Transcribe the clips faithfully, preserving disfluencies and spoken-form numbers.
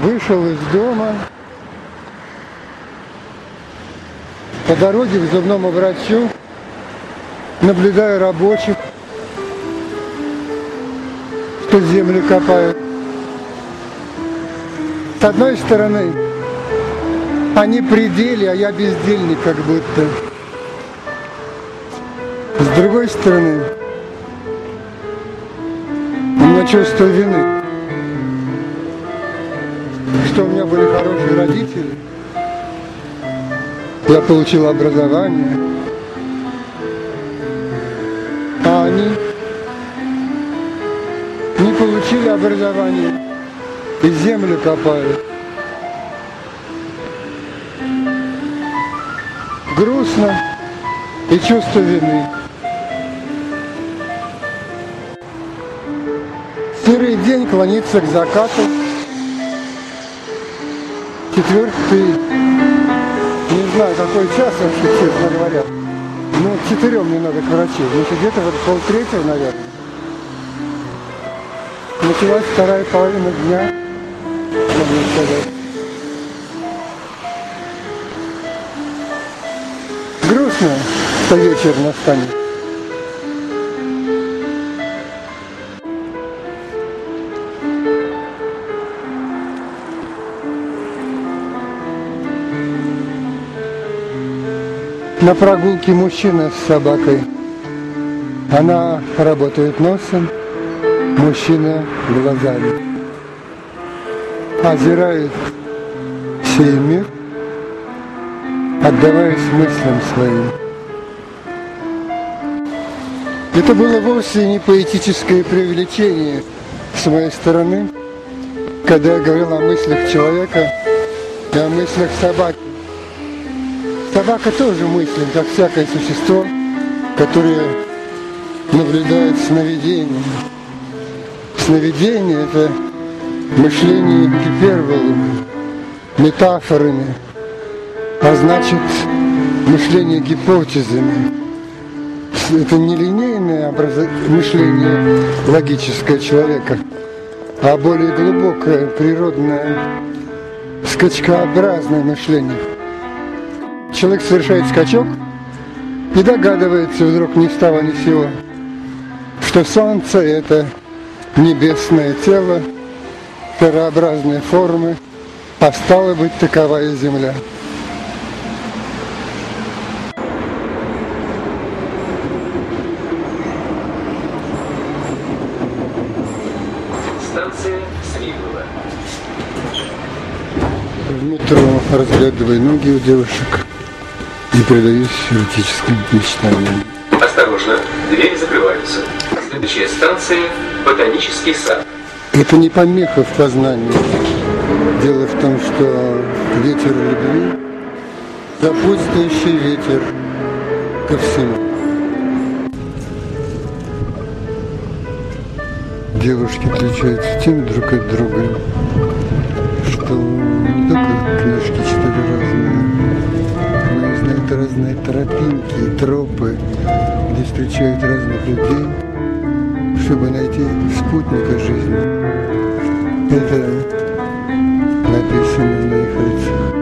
Вышел из дома. По дороге к зубному врачу наблюдаю рабочих, что землю копают. С одной стороны, они при деле, а я бездельник как будто. С другой стороны, у меня чувство вины, что у меня были хорошие родители, я получил образование, а они не получили образование и землю копают. Грустно и чувство вины. Серый день клонится к закату. Четвертый, не знаю, какой час вообще, честно говоря. Ну, к четырем мне надо к врачу. Значит, где-то вот полтретьего, наверное. Началась вторая половина дня, можно сказать. Грустно, что вечер настанет. На прогулке мужчина с собакой. Она работает носом, мужчина глазами. Озирает сей мир, отдаваясь мыслям своим. Это было вовсе не поэтическое преувеличение с моей стороны, когда я говорил о мыслях человека и о мыслях собаки. Собака тоже мыслит, как всякое существо, которое наблюдает сновидение. Сновидение – это мышление гиперболами, метафорами, а значит, мышление гипотезами. Это не линейное образ... мышление логическое человека, а более глубокое, природное, скачкообразное мышление. Человек совершает скачок и догадывается вдруг ни с того ни с сего, что Солнце – это небесное тело, шарообразной формы, а стало быть, такова и Земля. Станция Свиблова. В метро разглядываю ноги у девушек и предаюсь эротическим мечтаниям. Осторожно, двери закрываются. Следующая станция – Ботанический сад. Это не помеха в познании. Дело в том, что ветер любви – сопутствующий ветер ко всему. Девушки отличаются тем друг от друга, что не только книжки читали разные, но и знают разные тропинки, тропы, где встречают разных людей, чтобы найти спутника жизни. Это написано на их лицах.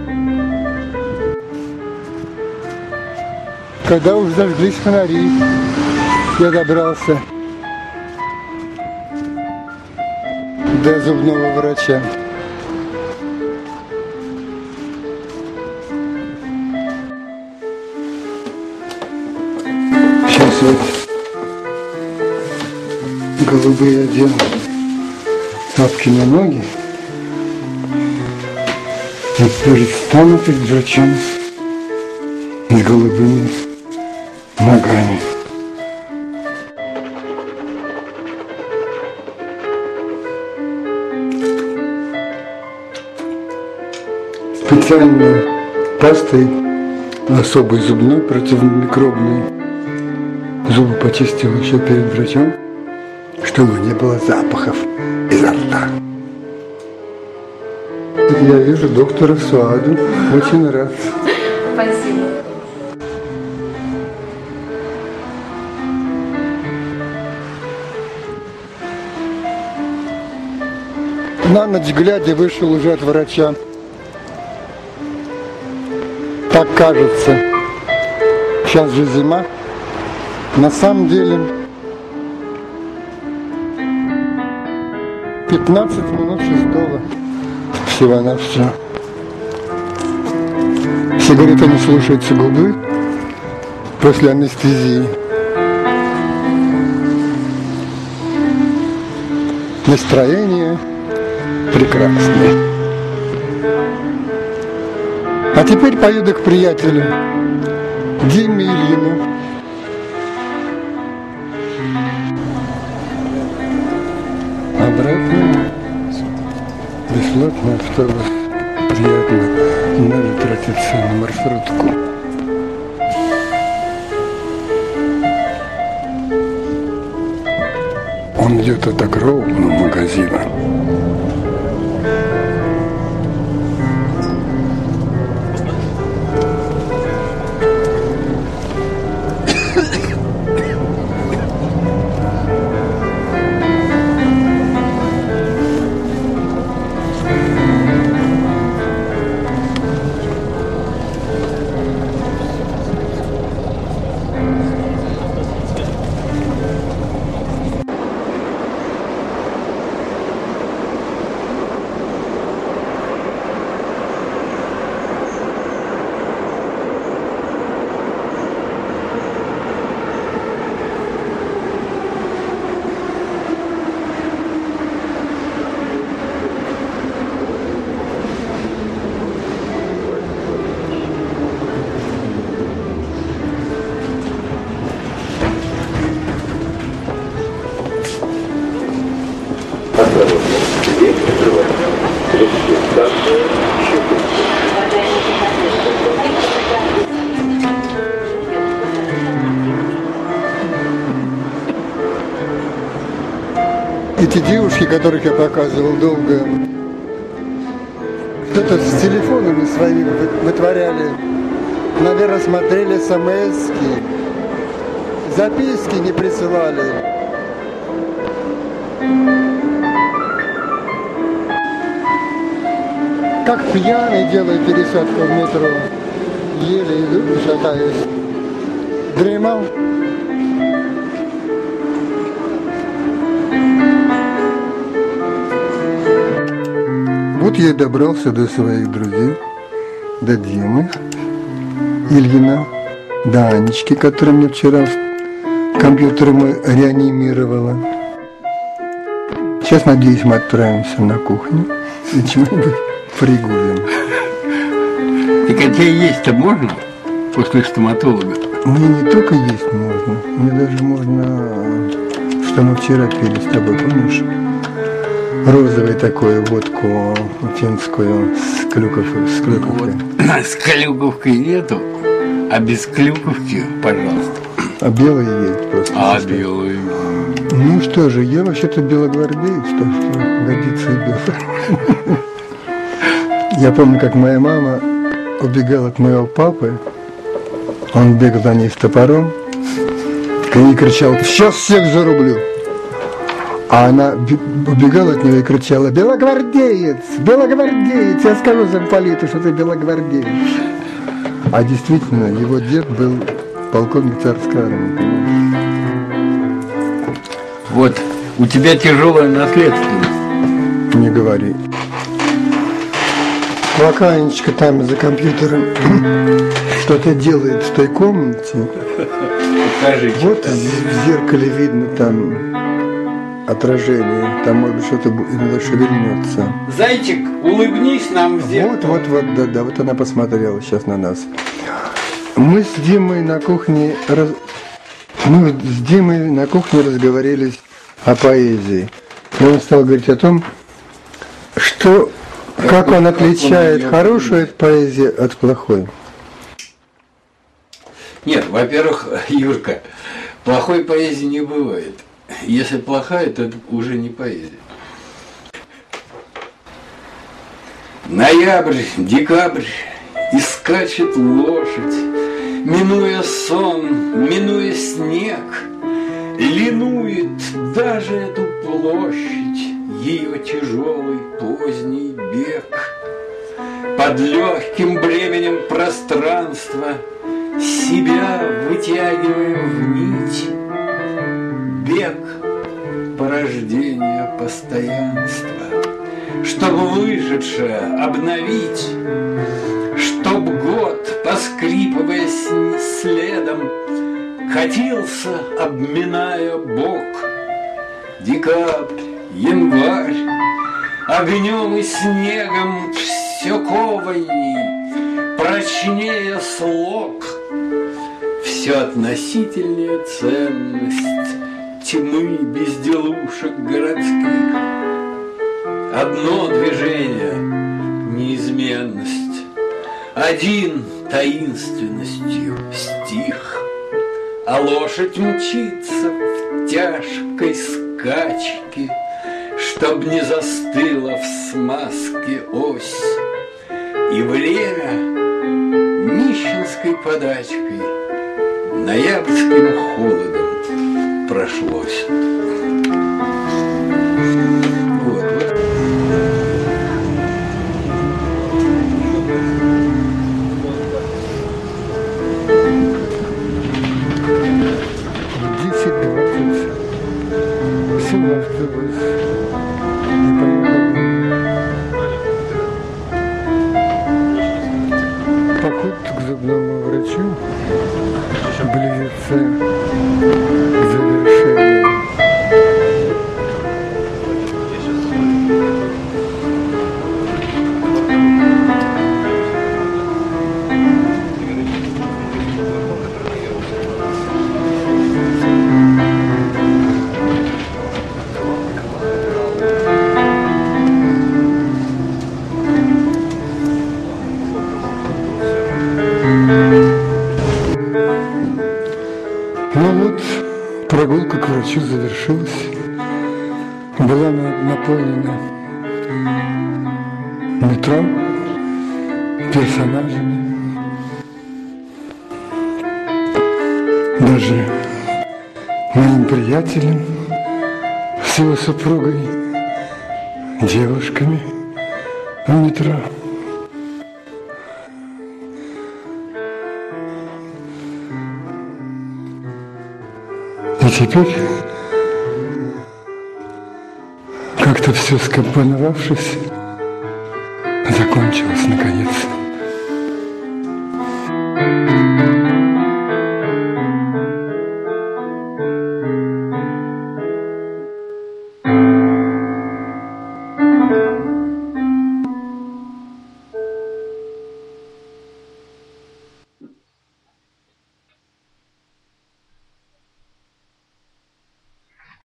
Когда уж зажглись фонари, я добрался до зубного врача. Сейчас вот голубые одену тапки на ноги и предстану перед врачом с голубыми ногами. Специальной пастой, особой зубной, противомикробной, зубы почистил еще перед врачом, чтобы не было запахов изо рта. Я вижу доктора Суаду, очень рад. Спасибо. На ночь глядя вышел уже от врача. Так кажется. Сейчас же зима. На самом деле пятнадцать минут шестого. Всего-навсего. Сигарета не слушается губы после анестезии. Настроение прекрасное. А теперь поеду к приятелю Диме Ильину. Обратно бесплатный автобус. Приятно. Не надо тратиться на маршрутку. Он идет от огромного магазина. Эти девушки, которых я показывал долго, что-то с телефонами своими вытворяли. Наверное, смотрели смс-ки, записки не присылали. Как пьяный делает пересадку в метро. Еле иду, шатаюсь. Дремал. Вот я и добрался до своих друзей, до Димы Ильина, до Анечки, которая мне вчера компьютером реанимировала. Сейчас, надеюсь, мы отправимся на кухню и чего-нибудь пригубим. Так а тебе есть-то можно после стоматолога? Мне не только есть можно, мне даже можно, что мы вчера пили с тобой, помнишь? Розовую такую водку финскую с клюковкой. С клюковкой. Вот. С клюковкой нету, а без клюковки, пожалуйста. А белые есть просто. А белые. Ну что же, я вообще-то белогвардеец, так что годится и белый. Я помню, как моя мама убегала от моего папы. Он бегал за ней с топором и кричал: «Сейчас всех зарублю!» А она убегала от него и кричала: «Белогвардеец! Белогвардеец! Я скажу замполиту, что ты белогвардеец!» А действительно, его дед был полковник царской армии. Вот, у тебя тяжелая наследственность. Не говори. Пока Анечка там за компьютером что-то делает в той комнате, Покажи, вот в зеркале видно там отражение, там может быть что-то иногда шевельнется. Зайчик, улыбнись нам в зеркало. Вот, вот, вот, да, да, вот она посмотрела сейчас на нас. Мы с Димой на кухне раз... мы с Димой на кухне разговорились о поэзии. И он стал говорить о том, что как он отличает хорошую поэзию от плохой. Нет, во-первых, Юрка, плохой поэзии не бывает. Если плохая, то это уже не поэзия. Ноябрь, декабрь, и скачет лошадь, минуя сон, минуя снег, линует даже эту площадь. ее тяжелый поздний бег. Под легким бременем пространства, себя вытягивая в нить, бег порождения постоянства, чтобы вышедшее обновить, чтоб год, поскрипывая следом, катился, обминая бок. Декабрь, январь, огнем и снегом все кованней, прочнее слог, все относительнее ценность тьмы безделушек городских. Одно движение — неизменность, один — таинственностью стих, а лошадь мчится в тяжкой скачке, чтоб не застыла в смазке ось, и время нищенской подачкой ноябрьским холодом прошлось. Вот, вот. десять двадцать. Все осталось. Поход к зубному врачу близится к завершению. Ну вот, прогулка к врачу завершилась. Была наполнена метро, персонажами, даже моим приятелем с его супругой, девушками в метро. И теперь, как-то все скомпоновавшись, закончилось наконец.